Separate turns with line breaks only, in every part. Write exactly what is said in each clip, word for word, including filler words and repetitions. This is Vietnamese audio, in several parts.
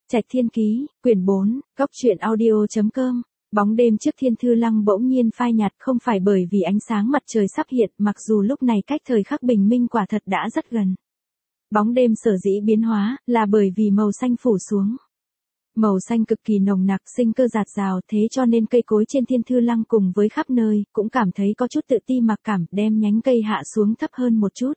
Trạch Thiên Ký, quyển bốn, góc truyện audio.com. Bóng đêm trước Thiên Thư Lăng bỗng nhiên phai nhạt, không phải bởi vì ánh sáng mặt trời sắp hiện, mặc dù lúc này cách thời khắc bình minh quả thật đã rất gần. Bóng đêm sở dĩ biến hóa, là bởi vì màu xanh phủ xuống. Màu xanh cực kỳ nồng nặc, sinh cơ dạt dào, thế cho nên cây cối trên Thiên Thư Lăng cùng với khắp nơi, cũng cảm thấy có chút tự ti mặc cảm, đem nhánh cây hạ xuống thấp hơn một chút.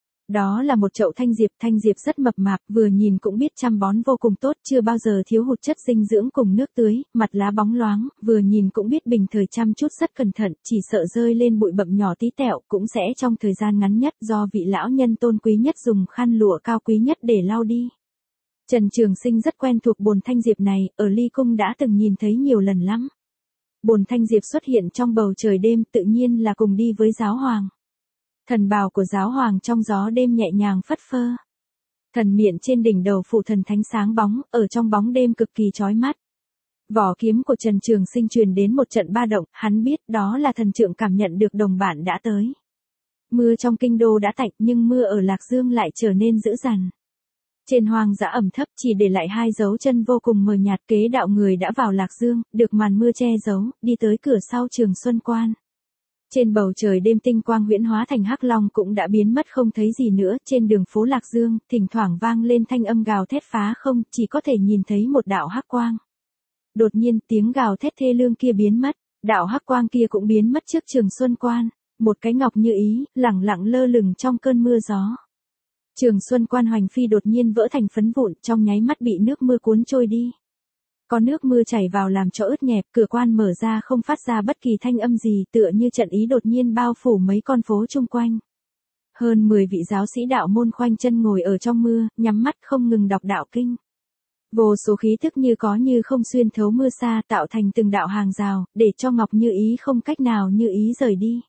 Đó là một chậu thanh diệp, thanh diệp rất mập mạp, vừa nhìn cũng biết chăm bón vô cùng tốt, chưa bao giờ thiếu hụt chất dinh dưỡng cùng nước tưới, mặt lá bóng loáng, vừa nhìn cũng biết bình thời chăm chút rất cẩn thận, chỉ sợ rơi lên bụi bặm nhỏ tí tẹo, cũng sẽ trong thời gian ngắn nhất do vị lão nhân tôn quý nhất dùng khăn lụa cao quý nhất để lau đi. Trần Trường Sinh rất quen thuộc bồn thanh diệp này, ở Ly Cung đã từng nhìn thấy nhiều lần lắm. Bồn thanh diệp xuất hiện trong bầu trời đêm, tự nhiên là cùng đi với giáo hoàng. Thần bào của giáo hoàng trong gió đêm nhẹ nhàng phất phơ. Thần miện trên đỉnh đầu phụ thần thánh sáng bóng, ở trong bóng đêm cực kỳ chói mắt. Vỏ kiếm của Trần Trường Sinh truyền đến một trận ba động, hắn biết đó là thần trượng cảm nhận được đồng bạn đã tới. Mưa trong kinh đô đã tạnh, nhưng mưa ở Lạc Dương lại trở nên dữ dằn. Trên hoang dã ẩm thấp chỉ để lại hai dấu chân vô cùng mờ nhạt, kế đạo người đã vào Lạc Dương, được màn mưa che giấu, đi tới cửa sau Trường Xuân Quan. Trên bầu trời đêm tinh quang huyễn hóa thành hắc long cũng đã biến mất không thấy gì nữa, trên đường phố Lạc Dương, thỉnh thoảng vang lên thanh âm gào thét phá không, chỉ có thể nhìn thấy một đạo hắc quang. Đột nhiên, tiếng gào thét thê lương kia biến mất, đạo hắc quang kia cũng biến mất trước Trường Xuân Quan, một cái ngọc như ý, lẳng lặng lơ lửng trong cơn mưa gió. Trường Xuân Quan hoành phi đột nhiên vỡ thành phấn vụn, trong nháy mắt bị nước mưa cuốn trôi đi. Có nước mưa chảy vào làm cho ướt nhẹp, cửa quan mở ra không phát ra bất kỳ thanh âm gì, tựa như trận ý đột nhiên bao phủ mấy con phố chung quanh. Hơn mười vị giáo sĩ đạo môn khoanh chân ngồi ở trong mưa, nhắm mắt không ngừng đọc đạo kinh. Vô số khí thức như có như không xuyên thấu mưa xa, tạo thành từng đạo hàng rào, để cho Ngọc Như Ý không cách nào như ý rời đi.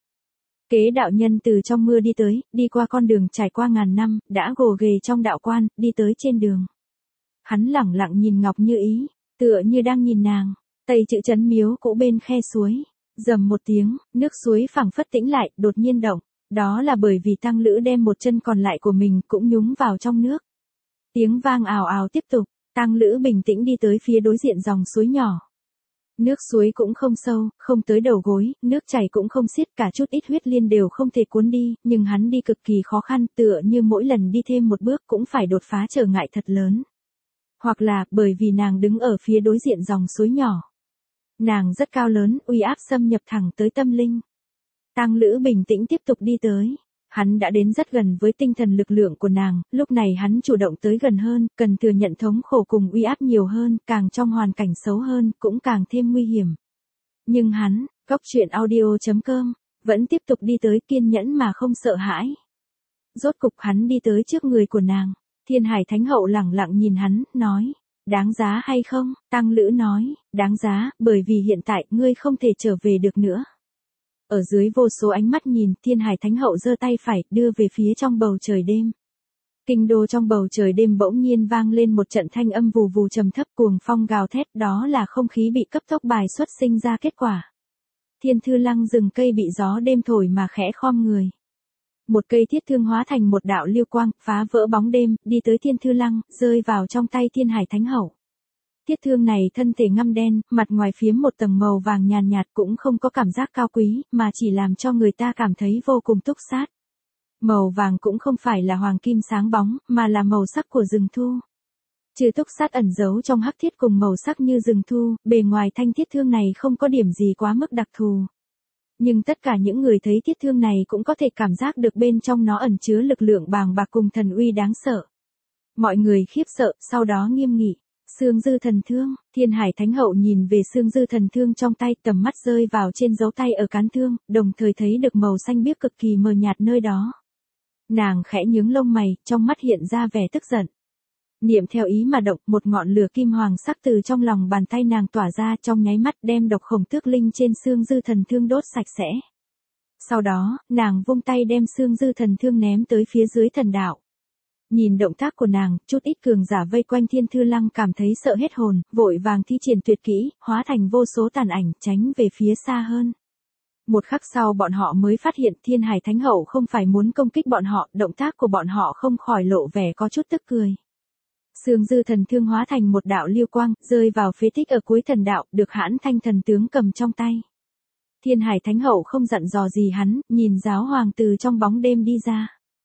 Kế đạo nhân từ trong mưa đi tới, đi qua con đường trải qua ngàn năm, đã gồ ghề trong đạo quan, đi tới trên đường. Hắn lẳng lặng nhìn Ngọc Như Ý, tựa như đang nhìn nàng. Tây chữ trấn miếu cũ bên khe suối, rầm một tiếng, nước suối phẳng phất tĩnh lại, đột nhiên động. Đó là bởi vì tăng lữ đem một chân còn lại của mình cũng nhúng vào trong nước. Tiếng vang ào ào tiếp tục, tăng lữ bình tĩnh đi tới phía đối diện dòng suối nhỏ. Nước suối cũng không sâu, không tới đầu gối, nước chảy cũng không xiết, cả chút ít huyết liên đều không thể cuốn đi, nhưng hắn đi cực kỳ khó khăn, tựa như mỗi lần đi thêm một bước cũng phải đột phá trở ngại thật lớn. Hoặc là, bởi vì nàng đứng ở phía đối diện dòng suối nhỏ. Nàng rất cao lớn, uy áp xâm nhập thẳng tới tâm linh. Tang Lữ bình tĩnh tiếp tục đi tới. Hắn đã đến rất gần với tinh thần lực lượng của nàng, lúc này hắn chủ động tới gần hơn, cần thừa nhận thống khổ cùng uy áp nhiều hơn, càng trong hoàn cảnh xấu hơn, cũng càng thêm nguy hiểm. Nhưng hắn, góc truyện audio.com, vẫn tiếp tục đi tới, kiên nhẫn mà không sợ hãi. Rốt cục hắn đi tới trước người của nàng. Thiên Hải Thánh Hậu lẳng lặng nhìn hắn, nói, đáng giá hay không? Tăng Lữ nói, đáng giá, bởi vì hiện tại ngươi không thể trở về được nữa. Ở dưới vô số ánh mắt nhìn, Thiên Hải Thánh Hậu giơ tay phải, đưa về phía trong bầu trời đêm. Kinh đô trong bầu trời đêm bỗng nhiên vang lên một trận thanh âm vù vù trầm thấp, cuồng phong gào thét, đó là không khí bị cấp tốc bài xuất sinh ra kết quả. Thiên Thư Lăng rừng cây bị gió đêm thổi mà khẽ khom người. Một cây thiết thương hóa thành một đạo lưu quang, phá vỡ bóng đêm, đi tới Thiên Thư Lăng, rơi vào trong tay Thiên Hải Thánh Hậu. Thiết thương này thân thể ngăm đen, mặt ngoài phiếm một tầng màu vàng nhàn nhạt, cũng không có cảm giác cao quý, mà chỉ làm cho người ta cảm thấy vô cùng túc sát. Màu vàng cũng không phải là hoàng kim sáng bóng, mà là màu sắc của rừng thu. Trừ túc sát ẩn giấu trong hắc thiết cùng màu sắc như rừng thu, bề ngoài thanh thiết thương này không có điểm gì quá mức đặc thù. Nhưng tất cả những người thấy thiết thương này cũng có thể cảm giác được bên trong nó ẩn chứa lực lượng bàng bạc cùng thần uy đáng sợ. Mọi người khiếp sợ, sau đó nghiêm nghị. Xương dư thần thương, Thiên Hải Thánh Hậu nhìn về xương dư thần thương trong tay, tầm mắt rơi vào trên dấu tay ở cán thương, đồng thời thấy được màu xanh biếc cực kỳ mờ nhạt nơi đó. Nàng khẽ nhướng lông mày, trong mắt hiện ra vẻ tức giận. Niệm theo ý mà động, một ngọn lửa kim hoàng sắc từ trong lòng bàn tay nàng tỏa ra, trong nháy mắt đem độc khổng tước linh trên xương dư thần thương đốt sạch sẽ. Sau đó, nàng vung tay đem xương dư thần thương ném tới phía dưới thần đạo. Nhìn động tác của nàng, chút ít cường giả vây quanh Thiên Thư Lăng cảm thấy sợ hết hồn, vội vàng thi triển tuyệt kỹ, hóa thành vô số tàn ảnh, tránh về phía xa hơn. Một khắc sau bọn họ mới phát hiện Thiên Hải Thánh Hậu không phải muốn công kích bọn họ, động tác của bọn họ không khỏi lộ vẻ có chút tức cười. Xương dư thần thương hóa thành một đạo lưu quang, rơi vào phế tích ở cuối thần đạo, được Hãn Thanh thần tướng cầm trong tay. Thiên Hải Thánh Hậu không dặn dò gì hắn, nhìn giáo hoàng từ trong bóng đêm đi ra.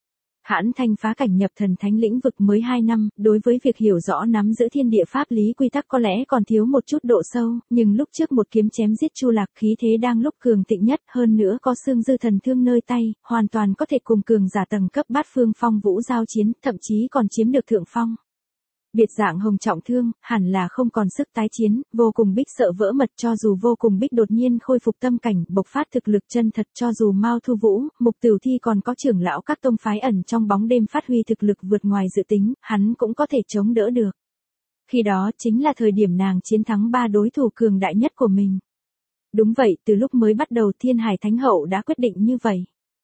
Hãn Thanh phá cảnh nhập thần thánh lĩnh vực mới hai năm, đối với việc hiểu rõ nắm giữ thiên địa pháp lý quy tắc có lẽ còn thiếu một chút độ sâu, nhưng lúc trước một kiếm chém giết Chu Lạc khí thế đang lúc cường thịnh nhất, hơn nữa có xương dư thần thương nơi tay, hoàn toàn có thể cùng cường giả tầng cấp bát phương phong vũ giao chiến, thậm chí còn chiếm được thượng phong. Biệt Dạng Hồng trọng thương, hẳn là không còn sức tái chiến, Vô Cùng Bích sợ vỡ mật cho dù Vô Cùng Bích đột nhiên khôi phục tâm cảnh, bộc phát thực lực chân thật cho dù Mao Thu Vũ, Mục Tửu Thi còn có trưởng lão các tông phái ẩn trong bóng đêm phát huy thực lực vượt ngoài dự tính, hắn cũng có thể chống đỡ được. Khi đó chính là thời điểm nàng chiến thắng ba đối thủ cường đại nhất của mình. Đúng vậy, từ lúc mới bắt đầu Thiên Hải Thánh Hậu đã quyết định như vậy.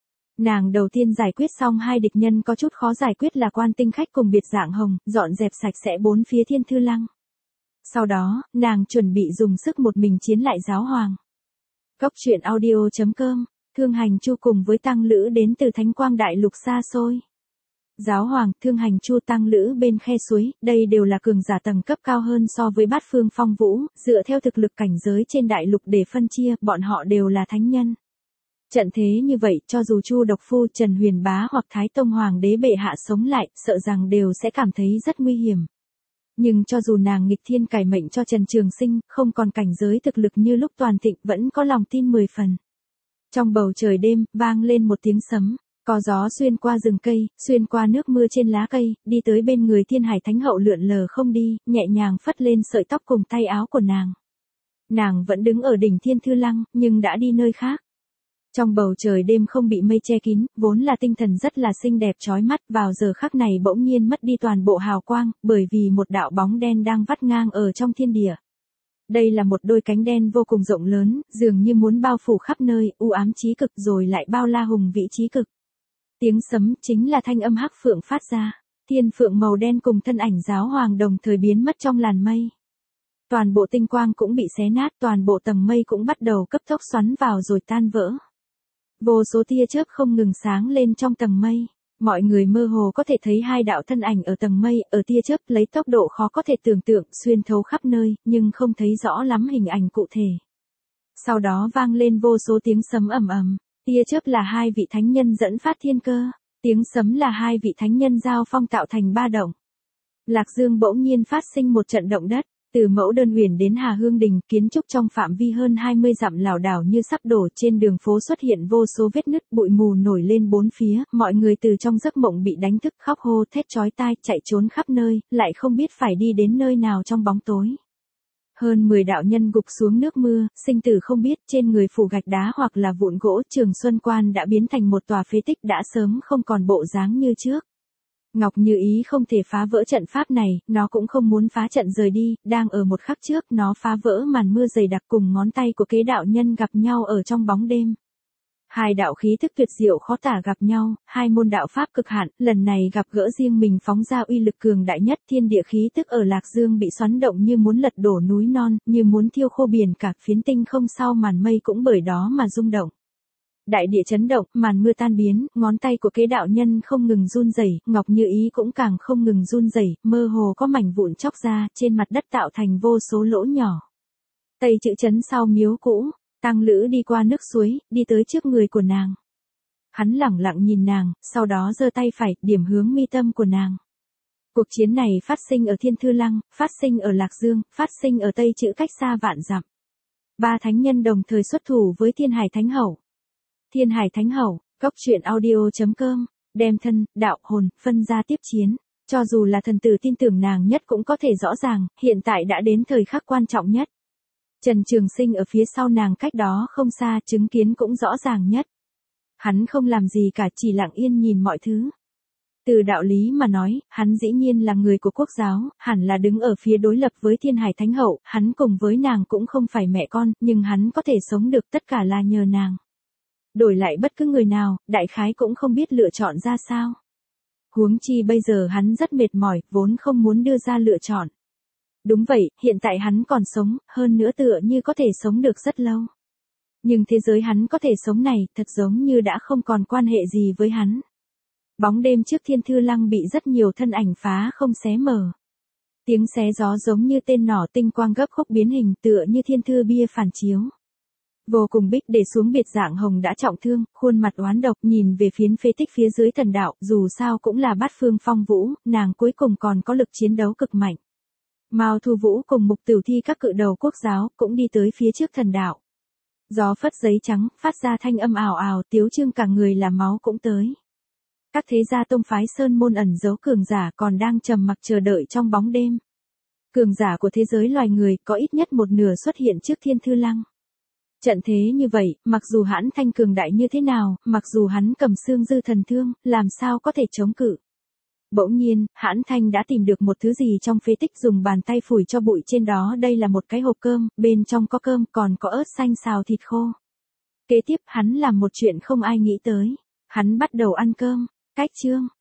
Nàng đầu tiên giải quyết xong hai địch nhân có chút khó giải quyết là Quan Tinh Khách cùng Biệt Dạng Hồng, dọn dẹp sạch sẽ bốn phía Thiên Thư Lăng. Sau đó, nàng chuẩn bị dùng sức một mình chiến lại giáo hoàng. Góc truyện audio chấm com, Thương Hành Chu cùng với Tăng Lữ đến từ Thánh Quang Đại Lục xa xôi. Giáo hoàng, Thương Hành Chu, Tăng Lữ bên khe suối, đây đều là cường giả tầng cấp cao hơn so với bát phương phong vũ, dựa theo thực lực cảnh giới trên đại lục để phân chia, bọn họ đều là thánh nhân. Trận thế như vậy, cho dù Chu Độc Phu, Trần Huyền Bá hoặc Thái Tông Hoàng đế bệ hạ sống lại, sợ rằng đều sẽ cảm thấy rất nguy hiểm. Nhưng cho dù nàng nghịch thiên cải mệnh cho Trần Trường Sinh, không còn cảnh giới thực lực như lúc toàn thịnh, vẫn có lòng tin mười phần. Trong bầu trời đêm, vang lên một tiếng sấm, có gió xuyên qua rừng cây, xuyên qua nước mưa trên lá cây, đi tới bên người Thiên Hải Thánh Hậu lượn lờ không đi, nhẹ nhàng phất lên sợi tóc cùng tay áo của nàng. Nàng vẫn đứng ở đỉnh Thiên Thư Lăng, nhưng đã đi nơi khác. Trong bầu trời đêm không bị mây che kín, vốn là tinh thần rất là xinh đẹp chói mắt, vào giờ khắc này bỗng nhiên mất đi toàn bộ hào quang, bởi vì một đạo bóng đen đang vắt ngang ở trong thiên địa. Đây là một đôi cánh đen vô cùng rộng lớn, dường như muốn bao phủ khắp nơi, u ám chí cực rồi lại bao la hùng vĩ chí cực. Tiếng sấm chính là thanh âm hắc phượng phát ra, thiên phượng màu đen cùng thân ảnh giáo hoàng đồng thời biến mất trong làn mây. Toàn bộ tinh quang cũng bị xé nát, toàn bộ tầng mây cũng bắt đầu cấp tốc xoắn vào rồi tan vỡ. Vô số tia chớp không ngừng sáng lên trong tầng mây, mọi người mơ hồ có thể thấy hai đạo thân ảnh ở tầng mây, ở tia chớp lấy tốc độ khó có thể tưởng tượng, xuyên thấu khắp nơi, nhưng không thấy rõ lắm hình ảnh cụ thể. Sau đó vang lên vô số tiếng sấm ầm ầm, tia chớp là hai vị thánh nhân dẫn phát thiên cơ, tiếng sấm là hai vị thánh nhân giao phong tạo thành ba động. Lạc Dương bỗng nhiên phát sinh một trận động đất. Từ Mẫu Đơn Huyền đến Hà Hương Đình, kiến trúc trong phạm vi hơn hai mươi dặm lảo đảo như sắp đổ, trên đường phố xuất hiện vô số vết nứt, bụi mù nổi lên bốn phía, mọi người từ trong giấc mộng bị đánh thức, khóc hô thét chói tai, chạy trốn khắp nơi, lại không biết phải đi đến nơi nào trong bóng tối. Hơn mười đạo nhân gục xuống nước mưa, sinh tử không biết, trên người phủ gạch đá hoặc là vụn gỗ, Trường Xuân Quan đã biến thành một tòa phế tích đã sớm không còn bộ dáng như trước. Ngọc Như Ý không thể phá vỡ trận pháp này, nó cũng không muốn phá trận rời đi, đang ở một khắc trước nó phá vỡ màn mưa dày đặc cùng ngón tay của kế đạo nhân gặp nhau ở trong bóng đêm. Hai đạo khí thức tuyệt diệu khó tả gặp nhau, hai môn đạo pháp cực hạn, lần này gặp gỡ riêng mình phóng ra uy lực cường đại nhất, thiên địa khí tức ở Lạc Dương bị xoắn động như muốn lật đổ núi non, như muốn thiêu khô biển cả, phiến tinh không sau màn mây cũng bởi đó mà rung động. Đại địa chấn động, màn mưa tan biến, ngón tay của kế đạo nhân không ngừng run rẩy, Ngọc Như Ý cũng càng không ngừng run rẩy, mơ hồ có mảnh vụn chóc ra, trên mặt đất tạo thành vô số lỗ nhỏ. Tây chữ trấn sau miếu cũ, Tăng Lữ đi qua nước suối, đi tới trước người của nàng. Hắn lẳng lặng nhìn nàng, sau đó giơ tay phải, điểm hướng mi tâm của nàng. Cuộc chiến này phát sinh ở Thiên Thư Lăng, phát sinh ở Lạc Dương, phát sinh ở Tây chữ cách xa vạn dặm. Ba thánh nhân đồng thời xuất thủ với Thiên Hải Thánh Hậu. Thiên Hải Thánh Hậu, góc truyện audio chấm com, đem thân, đạo, hồn, phân ra tiếp chiến. Cho dù là thần tử tin tưởng nàng nhất cũng có thể rõ ràng, hiện tại đã đến thời khắc quan trọng nhất. Trần Trường Sinh ở phía sau nàng cách đó không xa, chứng kiến cũng rõ ràng nhất. Hắn không làm gì cả, chỉ lặng yên nhìn mọi thứ. Từ đạo lý mà nói, hắn dĩ nhiên là người của quốc giáo, hẳn là đứng ở phía đối lập với Thiên Hải Thánh Hậu, hắn cùng với nàng cũng không phải mẹ con, nhưng hắn có thể sống được tất cả là nhờ nàng. Đổi lại bất cứ người nào, đại khái cũng không biết lựa chọn ra sao. Huống chi bây giờ hắn rất mệt mỏi, vốn không muốn đưa ra lựa chọn. Đúng vậy, hiện tại hắn còn sống, hơn nữa tựa như có thể sống được rất lâu. Nhưng thế giới hắn có thể sống này, thật giống như đã không còn quan hệ gì với hắn. Bóng đêm trước Thiên Thư Lăng bị rất nhiều thân ảnh phá không xé mở. Tiếng xé gió giống như tên nỏ tinh quang gấp khúc biến hình tựa như thiên thư bia phản chiếu. Vô cùng Bích để xuống biệt dạng hồng đã trọng thương, khuôn mặt oán độc nhìn về phiến phế tích phía dưới thần đạo, dù sao cũng là bát phương phong vũ, nàng cuối cùng còn có lực chiến đấu cực mạnh. Mao Thu Vũ cùng Mục Tửu Thi các cự đầu quốc giáo cũng đi tới phía trước thần đạo. Gió phất giấy trắng, phát ra thanh âm ào ào, Tiếu Trương cả người là máu cũng tới. Các thế gia tông phái sơn môn ẩn giấu cường giả còn đang trầm mặc chờ đợi trong bóng đêm. Cường giả của thế giới loài người có ít nhất một nửa xuất hiện trước Thiên Thư Lăng. Trận thế như vậy, mặc dù Hãn Thanh cường đại như thế nào, mặc dù hắn cầm xương dư thần thương, làm sao có thể chống cự. Bỗng nhiên, Hãn Thanh đã tìm được một thứ gì trong phế tích, dùng bàn tay phủi cho bụi trên đó, đây là một cái hộp cơm, bên trong có cơm còn có ớt xanh xào thịt khô. Kế tiếp hắn làm một chuyện không ai nghĩ tới, hắn bắt đầu ăn cơm. Cách chương